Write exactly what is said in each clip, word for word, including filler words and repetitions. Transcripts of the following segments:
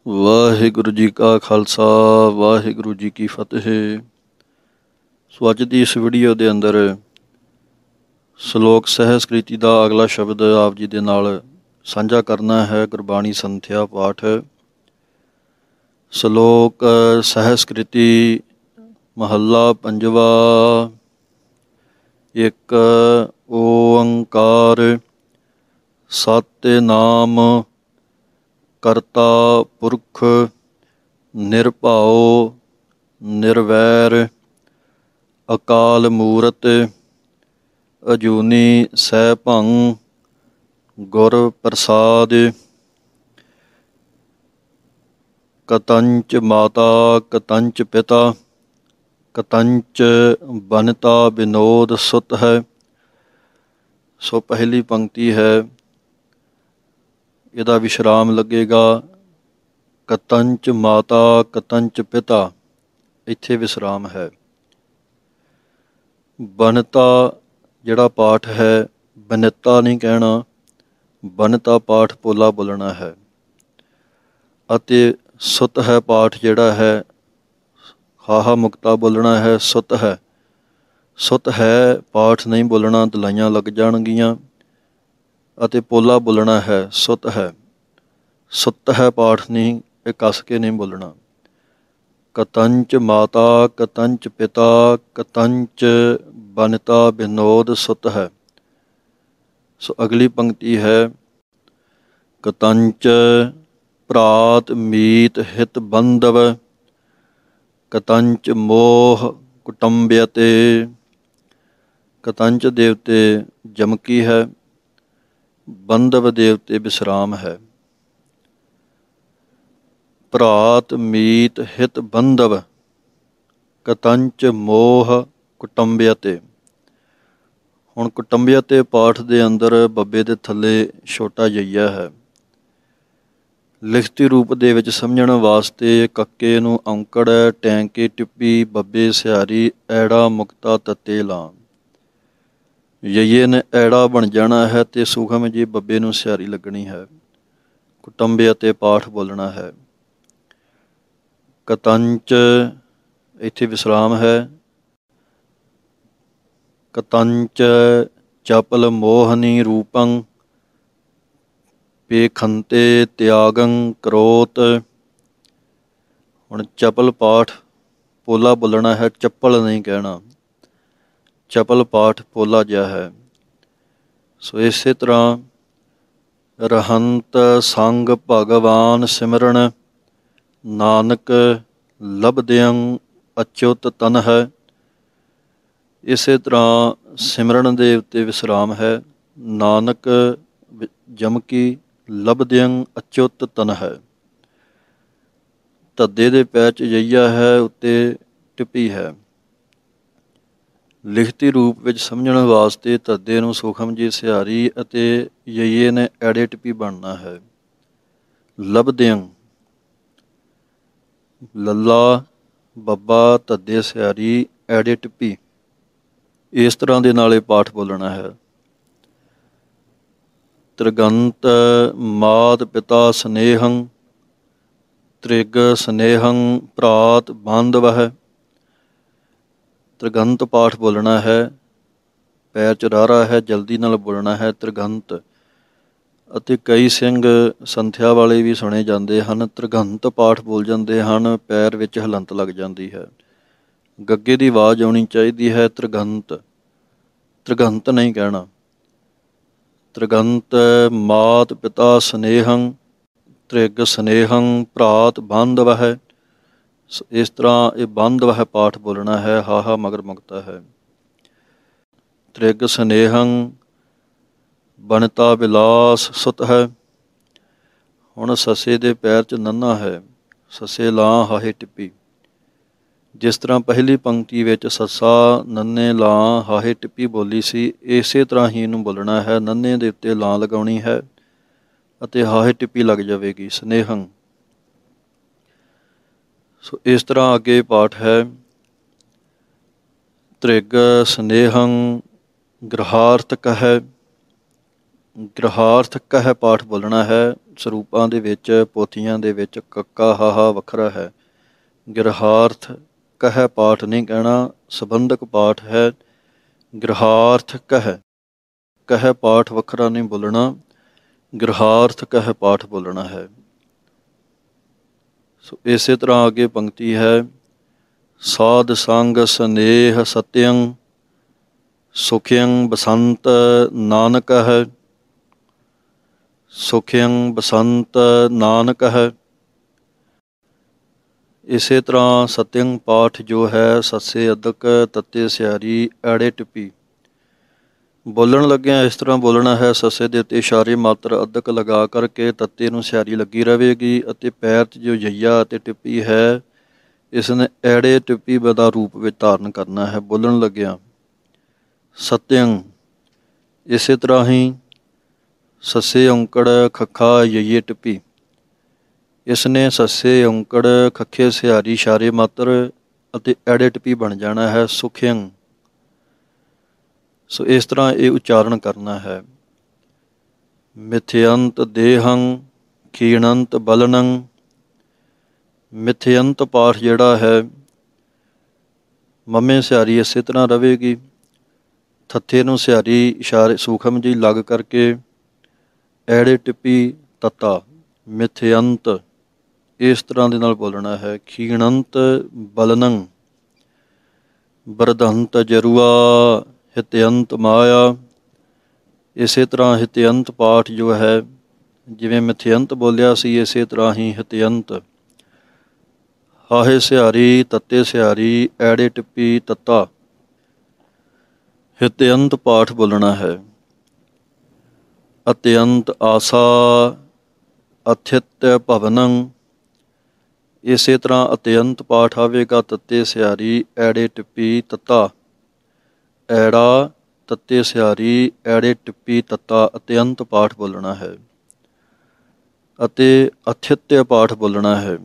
ਵਾਹਿਗੁਰੂ ਜੀ ਕਾ ਖਾਲਸਾ, ਵਾਹਿਗੁਰੂ ਜੀ ਕੀ ਫਤਿਹ। ਸੋ ਅੱਜ ਦੀ ਇਸ ਵੀਡੀਓ ਦੇ ਅੰਦਰ ਸ਼ਲੋਕ ਸਹਿਸਕ੍ਰਿਤੀ ਦਾ ਅਗਲਾ ਸ਼ਬਦ ਆਪ ਜੀ ਦੇ ਨਾਲ ਸਾਂਝਾ ਕਰਨਾ ਹੈ। ਗੁਰਬਾਣੀ ਸੰਥਿਆ ਪਾਠ। ਸ਼ਲੋਕ ਸਹਿਸਕ੍ਰਿਤੀ ਮਹੱਲਾ ਪੰਜਵਾ। ਇੱਕ ਓੰਕਾਰ ਸਤਿਨਾਮ ਕਰਤਾ ਪੁਰਖ ਨਿਰਭਉ ਨਿਰਵੈਰ ਅਕਾਲ ਮੂਰਤਿ ਅਜੂਨੀ ਸੈਭੰ ਗੁਰ ਪ੍ਰਸਾਦਿ। ਕਤੰਚ ਮਾਤਾ ਕਤੰਚ ਪਿਤਾ ਕਤੰਚ ਬਨਤਾ ਵਿਨੋਦ ਸੁਤ ਹੈ। ਸੋ ਪਹਿਲੀ ਪੰਕਤੀ ਹੈ, ਇਹਦਾ ਵਿਸ਼ਰਾਮ ਲੱਗੇਗਾ ਕਤੰਚ ਮਾਤਾ ਕਤੰਚ ਪਿਤਾ, ਇੱਥੇ ਵਿਸਰਾਮ ਹੈ। ਬਨਤਾ ਜਿਹੜਾ ਪਾਠ ਹੈ, ਬਨਿਤਾ ਨਹੀਂ ਕਹਿਣਾ, ਬਨਤਾ ਪਾਠ ਪੋਲਾ ਬੋਲਣਾ ਹੈ। ਅਤੇ ਸੁਤ ਹੈ ਪਾਠ ਜਿਹੜਾ ਹੈ, ਹਾਹਾ ਮੁਕਤਾ ਬੋਲਣਾ ਹੈ। ਸੁਤ ਹੈ, ਸੁਤ ਹੈ ਪਾਠ ਨਹੀਂ ਬੋਲਣਾ, ਦਲਾਈਆਂ ਲੱਗ ਜਾਣਗੀਆਂ। ਅਤੇ ਪੋਲਾ ਬੋਲਣਾ ਹੈ, ਸੁਤ ਹੈ। ਸੁਤ ਹੈ ਪਾਠ ਨਹੀਂ, ਇਹ ਕੱਸ ਕੇ ਨਹੀਂ ਬੋਲਣਾ। ਕਤੰਚ ਮਾਤਾ ਕਤੰਚ ਪਿਤਾ ਕਤੰਚ ਬਨਤਾ ਵਿਨੋਦ ਸੁਤ ਹੈ। ਸੋ ਅਗਲੀ ਪੰਕਤੀ ਹੈ, ਕਤੰਚ ਭਰਾਤ ਮੀਤ ਹਿਤ ਬੰਧਵ ਕਤੰਚ ਮੋਹ ਕੁਟੰਬਯਤੇ। ਕਤੰਚ ਦੇਵਤੇ ਜਮਕੀ ਹੈ, ਬੰਧਵ ਦੇਵਤੇ ਵਿਸਰਾਮ ਹੈ। ਭਰਾਤ ਮੀਤ ਹਿਤ ਬੰਧਵ ਕਤੰਚ ਮੋਹ ਕੁਟੰਬਯਤੇ। ਹੁਣ ਕੁਟੰਬਯਤੇ ਪਾਠ ਦੇ ਅੰਦਰ ਬੱਬੇ ਦੇ ਥੱਲੇ ਛੋਟਾ ਜਈਆ ਹੈ। ਲਿਖਤੀ ਰੂਪ ਦੇ ਵਿੱਚ ਸਮਝਣ ਵਾਸਤੇ ਕੱਕੇ ਨੂੰ ਔਂਕੜ ਟੈਂਕੇ ਟਿੱਪੀ ਬੱਬੇ ਸਿਹਾਰੀ ਐੜਾ ਮੁਕਤਾ ਤੱਤੇ ਲਾਂ। ਯਈਏ ਨੇ ਐੜਾ ਬਣ ਜਾਣਾ ਹੈ ਅਤੇ ਸੂਖਮ ਜੀ ਬੱਬੇ ਨੂੰ ਸਿਹਾਰੀ ਲੱਗਣੀ ਹੈ। ਕੁਟੰਬਯਤੇ ਪਾਠ ਬੋਲਣਾ ਹੈ। ਕਤੰਚ ਇੱਥੇ ਵਿਸਰਾਮ ਹੈ। ਕਤੰਚ ਚਪਲ ਮੋਹਨੀ ਰੂਪੰ ਪੇਖੰਤੇ ਤਿਆਗੰ ਕਰੋਤ। ਹੁਣ ਚਪਲ ਪਾਠ ਪੋਲਾ ਬੋਲਣਾ ਹੈ, ਚੱਪਲ ਨਹੀਂ ਕਹਿਣਾ। ਚਪਲ ਪਾਠ ਪੋਲਾ ਜਿਹਾ ਹੈ। ਸੋ ਇਸੇ ਤਰ੍ਹਾਂ ਰਹੰਤ ਸੰਗ ਭਗਵਾਨ ਸਿਮਰਨ ਨਾਨਕ ਲਭਦਿਅੰ ਅਚੁੱਤ ਤਨ ਹੈ। ਇਸੇ ਤਰ੍ਹਾਂ ਸਿਮਰਨ ਦੇ ਉੱਤੇ ਵਿਸਰਾਮ ਹੈ। ਨਾਨਕ ਜਮਕੀ ਲਭਦਿਅੰ ਅਚੁੱਤ ਤਨ ਹੈ। ਧੱਦੇ ਦੇ ਪੈਰ 'ਚ ਜਈਆ ਹੈ, ਉੱਤੇ ਟਿੱਪੀ ਹੈ। ਲਿਖਤੀ ਰੂਪ ਵਿੱਚ ਸਮਝਣ ਵਾਸਤੇ ਧੱਦੇ ਨੂੰ ਸੂਖਮ ਜੀ ਸਿਹਾਰੀ ਅਤੇ ਯਈਏ ਨੇ ਐੜੇ ਟਿੱਪੀ ਬਣਨਾ ਹੈ। ਲਭਦਿਅੰ ਲੱਲਾ ਬੱਬਾ ਧੱਦੇ ਸਿਹਾਰੀ ਐੜੇ ਟਿੱਪੀ, ਇਸ ਤਰ੍ਹਾਂ ਦੇ ਨਾਲ ਇਹ ਪਾਠ ਬੋਲਣਾ ਹੈ। ਤ੍ਰਿਗੰਤ ਮਾਤ ਪਿਤਾ ਸਨੇਹੰ ਤ੍ਰਿਗ ਸਨੇਹੰ ਭਰਾਤ ਬਾਂਧਵ। ਤ੍ਰਿਗੰਤ ਪਾਠ ਬੋਲਣਾ ਹੈ। ਪੈਰ 'ਚ ਰਾਰਾ ਹੈ, ਜਲਦੀ ਨਾਲ ਬੋਲਣਾ ਹੈ ਤ੍ਰਿਗੰਤ। ਅਤੇ ਕਈ ਸਿੰਘ ਸੰਥਿਆ ਵਾਲੇ ਵੀ ਸੁਣੇ ਜਾਂਦੇ ਹਨ, ਤ੍ਰਿਗੰਤ ਪਾਠ ਬੋਲ ਜਾਂਦੇ ਹਨ, ਪੈਰ ਵਿੱਚ ਹਲੰਤ ਲੱਗ ਜਾਂਦੀ ਹੈ। ਗੱਗੇ ਦੀ ਆਵਾਜ਼ ਆਉਣੀ ਚਾਹੀਦੀ ਹੈ। ਤ੍ਰਿਗੰਤ ਤ੍ਰਿਗੰਤ ਨਹੀਂ ਕਹਿਣਾ। ਤ੍ਰਿਗੰਤ ਮਾਤ ਪਿਤਾ ਸਨੇਹੰ ਤ੍ਰਿਗ ਸਨੇਹੰ ਭਰਾਤ ਬਾਂਧਵ ਹੈ। ਇਸ ਤਰ੍ਹਾਂ ਇਹ ਬਾਂਧਵ ਹੈ ਪਾਠ ਬੋਲਣਾ ਹੈ। ਹਾਹਾ ਮਗਰ ਮੁਕਤਾ ਹੈ। ਤ੍ਰਿਗ ਸਨੇਹੰ ਬਨਤਾ ਵਿਲਾਸ ਸੁਤ ਹੈ। ਹੁਣ ਸੱਸੇ ਦੇ ਪੈਰ 'ਚ ਨੰਨਾ ਹੈ। ਸੱਸੇ ਲਾਂ ਹਾਹੇ ਟਿੱਪੀ। ਜਿਸ ਤਰ੍ਹਾਂ ਪਹਿਲੀ ਪੰਕਤੀ ਵਿੱਚ ਸੱਸਾ ਨੰਨੇ ਲਾਂ ਹਾਹੇ ਟਿੱਪੀ ਬੋਲੀ ਸੀ, ਇਸੇ ਤਰ੍ਹਾਂ ਹੀ ਇਹਨੂੰ ਬੋਲਣਾ ਹੈ। ਨੰਨੇ ਦੇ ਉੱਤੇ ਲਾਂ ਲਗਾਉਣੀ ਹੈ ਅਤੇ ਹਾਹੇ ਟਿੱਪੀ ਲੱਗ ਜਾਵੇਗੀ। ਸਨੇਹੰ। ਸੋ ਇਸ ਤਰ੍ਹਾਂ ਅੱਗੇ ਪਾਠ ਹੈ। ਤ੍ਰਿਗ ਸਨੇਹੰ ਗ੍ਰਹਾਰਥਕ ਹੈ। ਗ੍ਰਹਾਰਥਕ ਹੈ ਪਾਠ ਬੋਲਣਾ ਹੈ। ਸਰੂਪਾਂ ਦੇ ਵਿੱਚ, ਪੋਥੀਆਂ ਦੇ ਵਿੱਚ ਕੱਕਾ ਹਾਹਾ ਵੱਖਰਾ ਹੈ। ਗਿਰਹਾਰਥ ਕਹਿ ਪਾਠ ਨਹੀਂ ਕਹਿਣਾ, ਸੰਬੰਧਕ ਪਾਠ ਹੈ। ਗਿਰਹਾਰਥ ਕਹਿ ਕਹਿ ਪਾਠ ਵੱਖਰਾ ਨਹੀਂ ਬੋਲਣਾ, ਗਿਰਹਾਰਥ ਕਹਿ ਪਾਠ ਬੋਲਣਾ ਹੈ। ਸੋ ਇਸੇ ਤਰ੍ਹਾਂ ਅੱਗੇ ਪੰਕਤੀ ਹੈ, ਸਾਧ ਸੰਗ ਸਨੇਹ ਸਤਯੰ ਸੁਖਯੰ ਬਸੰਤ ਨਾਨਕ ਹੈ। ਸੁਖਯੰ ਬਸੰਤ ਨਾਨਕ ਹੈ। ਇਸੇ ਤਰ੍ਹਾਂ ਸਤਯੰ ਪਾਠ ਜੋ ਹੈ, ਸੱਸੇ ਅਦਕ ਤੱਤੇ ਸਿਆਰੀ ਐੜੇ ਟਿੱਪੀ ਬੋਲਣ ਲੱਗਿਆਂ ਇਸ ਤਰ੍ਹਾਂ ਬੋਲਣਾ ਹੈ। ਸੱਸੇ ਦੇ ਉੱਤੇ ਇਸ਼ਾਰੇ ਮਾਤਰ ਅਦਕ ਲਗਾ ਕਰਕੇ ਤੱਤੇ ਨੂੰ ਸਿਆਰੀ ਲੱਗੀ ਰਹੇਗੀ ਅਤੇ ਪੈਰ 'ਚ ਜੋ ਯਈਆ ਅਤੇ ਟਿੱਪੀ ਹੈ, ਇਸ ਨੇ ਐੜੇ ਟਿੱਪੀ ਦਾ ਰੂਪ ਵਿੱਚ ਧਾਰਨ ਕਰਨਾ ਹੈ ਬੋਲਣ ਲੱਗਿਆਂ। ਸਤਯੰ ਇਸੇ ਤਰ੍ਹਾਂ ਹੀ ਸੱਸੇ ਔਂਕੜ ਖੱਖਾ ਯਈਏ ਟਿੱਪੀ, ਇਸ ਨੇ ਸੱਸੇ ਔਂਕੜ ਖੱਖੇ ਸਿਆਰੀ ਇਸ਼ਾਰੇ ਮਾਤਰ ਅਤੇ ਐੜੇ ਟਿੱਪੀ ਬਣ ਜਾਣਾ ਹੈ ਸੁਖਯੰ। ਸੋ ਇਸ ਤਰ੍ਹਾਂ ਇਹ ਉਚਾਰਨ ਕਰਨਾ ਹੈ। ਮਿਥਯੰਤ ਦੇਹੰ ਖੀਣੰਤ ਬਲਨੰ। ਮਿਥਯੰਤ ਪਾਠ ਜਿਹੜਾ ਹੈ, ਮਮੇ ਸਿਆਰੀ ਇਸੇ ਤਰ੍ਹਾਂ ਰਹੇਗੀ। ਥੱਥੇ ਨੂੰ ਸਿਆਰੀ ਇਸ਼ਾਰੇ ਸੂਖਮ ਜੀ ਲੱਗ ਕਰਕੇ ਐੜੇ ਟਿੱਪੀ ਤੱਤਾ ਮਿਥਯੰਤ ਇਸ ਤਰ੍ਹਾਂ ਦੇ ਨਾਲ ਬੋਲਣਾ ਹੈ। ਖੀਣੰਤ ਬਲਨੰ ਬਰਦੰਤ ਜਰੂਆ ਹਿਤਯੰਤ ਮਾਇਆ। ਇਸੇ ਤਰ੍ਹਾਂ ਹਿਤਯੰਤ ਪਾਠ ਜੋ ਹੈ, ਜਿਵੇਂ ਮਿਥਯੰਤ ਬੋਲਿਆ ਸੀ ਇਸੇ ਤਰ੍ਹਾਂ ਹੀ ਹਿਤਯੰਤ। ਹਾਹੇ ਸਿਆਰੀ ਤੱਤੇ ਸਿਆਰੀ ਐੜੇ ਟਿੱਪੀ ਤੱਤਾ ਹਿਤਯੰਤ ਪਾਠ ਬੋਲਣਾ ਹੈ। ਅਤਯੰਤ ਆਸਾ ਅਥਿਤ ਭਵਨੰ। ਇਸੇ ਤਰ੍ਹਾਂ ਅਤਯੰਤ ਪਾਠ ਆਵੇਗਾ, ਤੱਤੇ ਸਿਆਰੀ ਐੜੇ ਟਿੱਪੀ ਤੱਤਾ ਐੜਾ ਤੱਤੇ ਸਿਆਰੀ ਐੜੇ ਟਿੱਪੀ ਤੱਤਾ ਅਤਯੰਤ ਪਾਠ ਬੋਲਣਾ ਹੈ। ਅਤੇ ਅਥਿਤਯ ਪਾਠ ਬੋਲਣਾ ਹੈ।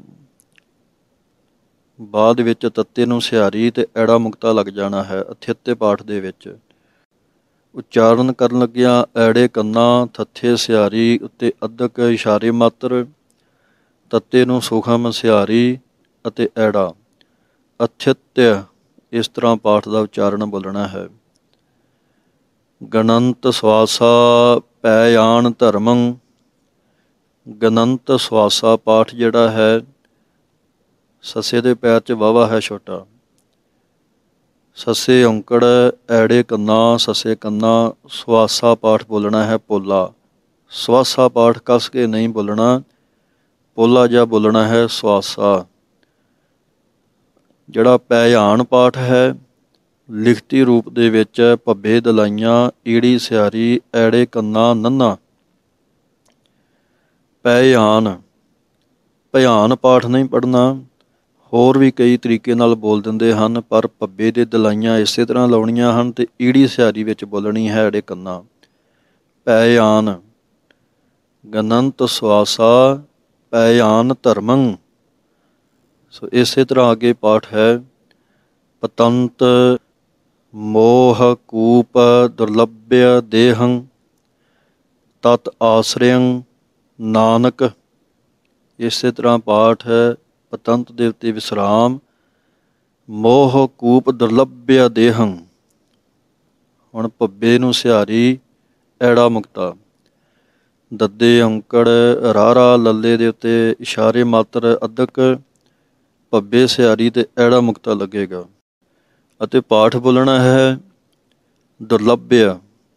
ਬਾਅਦ ਵਿੱਚ ਤੱਤੇ ਨੂੰ ਸਿਆਰੀ ਤੇ ਐੜਾ ਮੁਕਤਾ ਲੱਗ ਜਾਣਾ ਹੈ ਅਥਿਤਯ ਪਾਠ ਦੇ ਵਿੱਚ। ਉਚਾਰਨ ਕਰਨ ਲੱਗਿਆਂ ਐੜੇ ਕੰਨਾ ਥੱਥੇ ਸਿਆਰੀ ਉੱਤੇ ਅਦਕ ਇਸ਼ਾਰੇ ਮਾਤਰ, ਤੱਤੇ ਨੂੰ ਸੁਖਮ ਸਿਆਰੀ ਅਤੇ ਐੜਾ ਅਥਿਤਯ ਇਸ ਤਰ੍ਹਾਂ ਪਾਠ ਦਾ ਉਚਾਰਨ ਬੋਲਣਾ ਹੈ। ਗਣੰਤ ਸਵਾਸਾ ਪੈ ਆਣ ਧਰਮੰ। ਗਣੰਤ ਸਵਾਸਾ ਪਾਠ ਜਿਹੜਾ ਹੈ, ਸੱਸੇ ਦੇ ਪੈਰ 'ਚ ਵਾਵਾ ਹੈ ਛੋਟਾ। ਸੱਸੇ ਔਂਕੜ ਐੜੇ ਕੰਨਾ ਸੱਸੇ ਕੰਨਾ ਸਵਾਸਾ ਪਾਠ ਬੋਲਣਾ ਹੈ ਪੋਲਾ। ਸਵਾਸਾ ਪਾਠ ਕੱਸ ਕੇ ਨਹੀਂ ਬੋਲਣਾ, ਪੋਲਾ ਜਿਹਾ ਬੋਲਣਾ ਹੈ ਸਵਾਸਾ। ਜਿਹੜਾ ਪੈਆਣ ਪਾਠ ਹੈ, ਲਿਖਤੀ ਰੂਪ ਦੇ ਵਿੱਚ ਭੱਬੇ ਦਲਾਈਆਂ ਈੜੀ ਸਿਆਰੀ ਐੜੇ ਕੰਨਾ ਨੰਨਾ ਪੈਆਨ। ਭਿਆਨ ਪਾਠ ਨਹੀਂ ਪੜ੍ਹਨਾ, ਹੋਰ ਵੀ ਕਈ ਤਰੀਕੇ ਨਾਲ ਬੋਲ ਦਿੰਦੇ ਹਨ, ਪਰ ਭੱਬੇ ਦੇ ਦਲਾਈਆਂ ਇਸੇ ਤਰ੍ਹਾਂ ਲਾਉਣੀਆਂ ਹਨ ਅਤੇ ਈੜੀ ਸਿਆਰੀ ਵਿੱਚ ਬੋਲਣੀ ਹੈ ਐੜੇ ਕੰਨਾ ਪੈਆਨ। ਗਣੰਤ ਸਵਾਸਾ ਪੈਆਨ ਧਰਮੰ। ਸੋ ਇਸੇ ਤਰ੍ਹਾਂ ਅੱਗੇ ਪਾਠ ਹੈ। ਪਤੰਤ ਮੋਹ ਕੂਪ ਦੁਰਲਭਯ ਦੇਹੰ ਤਤ ਆਸਰਿਅੰ ਨਾਨਕ। ਇਸੇ ਤਰ੍ਹਾਂ ਪਾਠ ਹੈ। ਪਤੰਤ ਦੇ ਉੱਤੇ ਵਿਸਰਾਮ, ਮੋਹ ਕੂਪ ਦੁਰਲਭਯ ਦੇਹੰ। ਹੁਣ ਭੱਬੇ ਨੂੰ ਸਿਹਾਰੀ ਐੜਾ ਮੁਕਤਾ, ਦੱਦੇ ਔਂਕੜ ਰਾਰਾ ਲੱਲੇ ਦੇ ਉੱਤੇ ਇਸ਼ਾਰੇ ਮਾਤਰ ਅਦਕ, ਭੱਬੇ ਸਿਹਾਰੀ ਤੇ ਐੜਾ ਮੁਕਤਾ ਲੱਗੇਗਾ ਅਤੇ ਪਾਠ ਬੋਲਣਾ ਹੈ ਦੁਰਲਭਯ।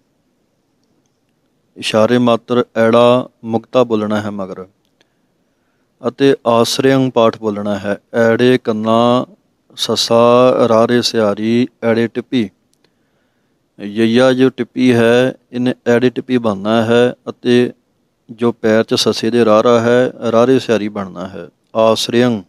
ਇਸ਼ਾਰੇ ਮਾਤਰ ਐੜਾ ਮੁਕਤਾ ਬੋਲਣਾ ਹੈ ਮਗਰ, ਅਤੇ ਆਸਰਿਅੰ ਪਾਠ ਬੋਲਣਾ ਹੈ। ਐੜੇ ਕੰਨਾ ਸੱਸਾ ਰਾਰੇ ਸਿਹਾਰੀ ਐੜੇ ਟਿੱਪੀ। ਯਈਆ ਜੋ ਟਿੱਪੀ ਹੈ, ਇਹਨੇ ਐੜੇ ਟਿੱਪੀ ਬਣਨਾ ਹੈ ਅਤੇ ਜੋ ਪੈਰ 'ਚ ਸੱਸੇ ਦੇ ਰਾਰਾ ਹੈ, ਰਾਰੇ ਸਿਹਾਰੀ ਬਣਨਾ ਹੈ ਆਸਰਿਅੰ।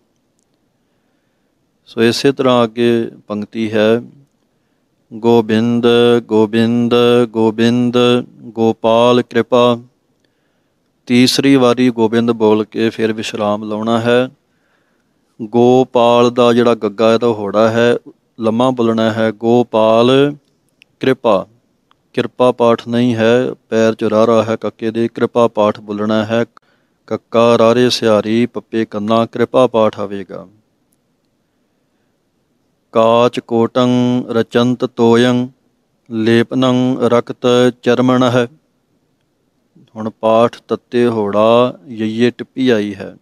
ਸੋ ਇਸੇ ਤਰ੍ਹਾਂ ਅੱਗੇ ਪੰਕਤੀ ਹੈ। ਗੋਬਿੰਦ ਗੋਬਿੰਦ ਗੋਬਿੰਦ ਗੋਪਾਲ ਕਿਰਪਾ। ਤੀਸਰੀ ਵਾਰੀ ਗੋਬਿੰਦ ਬੋਲ ਕੇ ਫਿਰ ਵਿਸ਼ਰਾਮ ਲਾਉਣਾ ਹੈ। ਗੋਪਾਲ ਦਾ ਜਿਹੜਾ ਗੱਗਾ ਇਹਦਾ ਹੋੜਾ ਹੈ, ਲੰਮਾ ਬੋਲਣਾ ਹੈ। ਗੋਪਾਲ ਕਿਰਪਾ, ਕਿਰਪਾ ਪਾਠ ਨਹੀਂ ਹੈ, ਪੈਰ 'ਚ ਰਾਰਾ ਹੈ ਕੱਕੇ ਦੇ, ਕਿਰਪਾ ਪਾਠ ਬੋਲਣਾ ਹੈ। ਕੱਕਾ ਰਾਰੇ ਸਿਹਾਰੀ ਪੱਪੇ ਕੰਨਾ ਕਿਰਪਾ ਪਾਠ ਆਵੇਗਾ। ਕਾਚ ਕੋਟੰ ਰਚੰਤ ਤੋਯੰ ਲੇਪਨੰ ਰਕਤ ਚਰਮਣ ਹੈ। ਹੁਣ ਪਾਠ ਤੱਤੇ ਹੋੜਾ ਯਈਏ ਟਿੱਪੀ ਆਈ ਹੈ।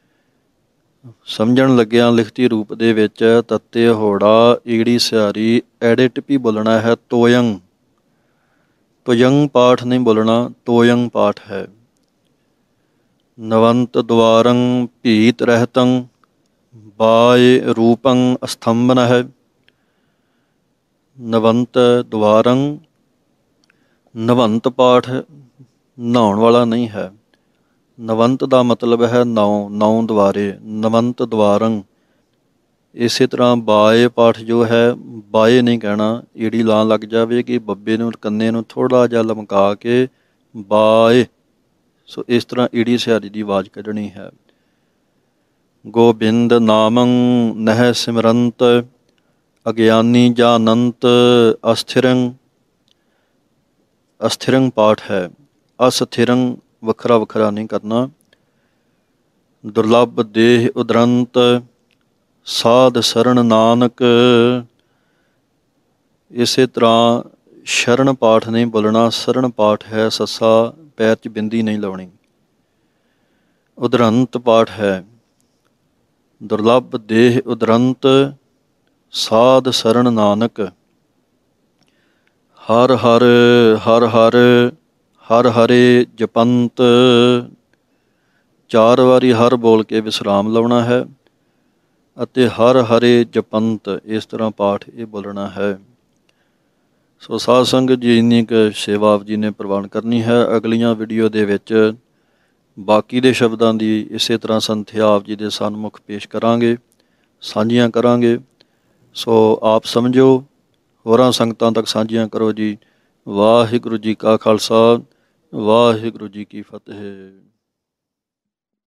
ਸਮਝਣ ਲੱਗਿਆਂ ਲਿਖਤੀ ਰੂਪ ਦੇ ਵਿੱਚ ਤੱਤੇ ਹੋੜਾ ਈੜੀ ਸਿਹਾਰੀ ਐੜੇ ਟਿੱਪੀ ਬੋਲਣਾ ਹੈ। ਤੋਯੰ ਤੋਯੰ ਪਾਠ ਨਹੀਂ ਬੋਲਣਾ, ਤੋਯੰ ਪਾਠ ਹੈ। ਨਵੰਤ ਦੁਆਰੰ ਭੀਤ ਰਹਿਤੰ ਬਾਏ ਰੂਪੰ ਅਸਥੰਬਨ ਹੈ। ਨਵੰਤ ਦੁਆਰੰ ਨਵੰਤ ਪਾਠ ਨਹਾਉਣ ਵਾਲਾ ਨਹੀਂ ਹੈ। ਨਵੰਤ ਦਾ ਮਤਲਬ ਹੈ ਨੌ, ਨੌ ਦੁਆਰੇ। ਨਵੰਤ ਦੁਆਰੰ ਇਸੇ ਤਰ੍ਹਾਂ ਬਾਏ ਪਾਠ ਜੋ ਹੈ ਬਾਏ ਨਹੀਂ ਕਹਿਣਾ, ਈੜੀ ਲਾਂ ਲੱਗ ਜਾਵੇਗੀ। ਬੱਬੇ ਨੂੰ ਕੰਨੇ ਨੂੰ ਥੋੜ੍ਹਾ ਜਿਹਾ ਲਮਕਾ ਕੇ ਬਾਏ, ਸੋ ਇਸ ਤਰ੍ਹਾਂ ਈੜੀ ਸਿਹਾਰੀ ਦੀ ਆਵਾਜ਼ ਕੱਢਣੀ ਹੈ। ਗੋਬਿੰਦ ਨਾਮੰ ਨਹਿ ਸਿਮਰੰਤ ਅਗਿਆਨੀ ਜਾਨੰਤ ਅਸਥਿਰੰ। ਅਸਥਿਰੰ ਪਾਠ ਹੈ। ਅਸਥਿਰੰ ਵੱਖਰਾ ਵੱਖਰਾ ਨਹੀਂ ਕਰਨਾ। ਦੁਰਲਭ ਦੇਹ ਉਦਰੰਤ ਸਾਧ ਸ਼ਰਨ ਨਾਨਕ। ਇਸੇ ਤਰ੍ਹਾਂ ਸ਼ਰਨ ਪਾਠ ਨਹੀਂ ਬੋਲਣਾ, ਸ਼ਰਨ ਪਾਠ ਹੈ। ਸੱਸਾ ਪੈਰ 'ਚ ਬਿੰਦੀ ਨਹੀਂ ਲਾਉਣੀ। ਉਦਰੰਤ ਪਾਠ ਹੈ। ਦੁਰਲਭ ਦੇਹ ਉਦਰੰਤ ਸਾਧ ਸ਼ਰਨ ਨਾਨਕ। ਹਰ ਹਰ ਹਰ ਹਰ ਹਰ ਹਰੇ ਜਪੰਤ। ਚਾਰ ਵਾਰੀ ਹਰ ਬੋਲ ਕੇ ਵਿਸਰਾਮ ਲਾਉਣਾ ਹੈ ਅਤੇ ਹਰ ਹਰੇ ਜਪੰਤ ਇਸ ਤਰ੍ਹਾਂ ਪਾਠ ਇਹ ਬੋਲਣਾ ਹੈ। ਸੋ ਸਾਧ ਸੰਗਤ ਜੀ, ਇੰਨੀ ਕੁ ਸੇਵਾ ਆਪ ਜੀ ਨੇ ਪ੍ਰਵਾਨ ਕਰਨੀ ਹੈ। ਅਗਲੀਆਂ ਵੀਡੀਓ ਦੇ ਵਿੱਚ ਬਾਕੀ ਦੇ ਸ਼ਬਦਾਂ ਦੀ ਇਸੇ ਤਰ੍ਹਾਂ ਸੰਥਿਆ ਆਪ ਜੀ ਦੇ ਸਨਮੁਖ ਪੇਸ਼ ਕਰਾਂਗੇ, ਸਾਂਝੀਆਂ ਕਰਾਂਗੇ। ਸੋ ਆਪ ਸਮਝੋ, ਹੋਰਾਂ ਸੰਗਤਾਂ ਤੱਕ ਸਾਂਝੀਆਂ ਕਰੋ ਜੀ। ਵਾਹਿਗੁਰੂ ਜੀ ਕਾ ਖਾਲਸਾ, ਵਾਹਿਗੁਰੂ ਜੀ ਕੀ ਫਤਿਹ।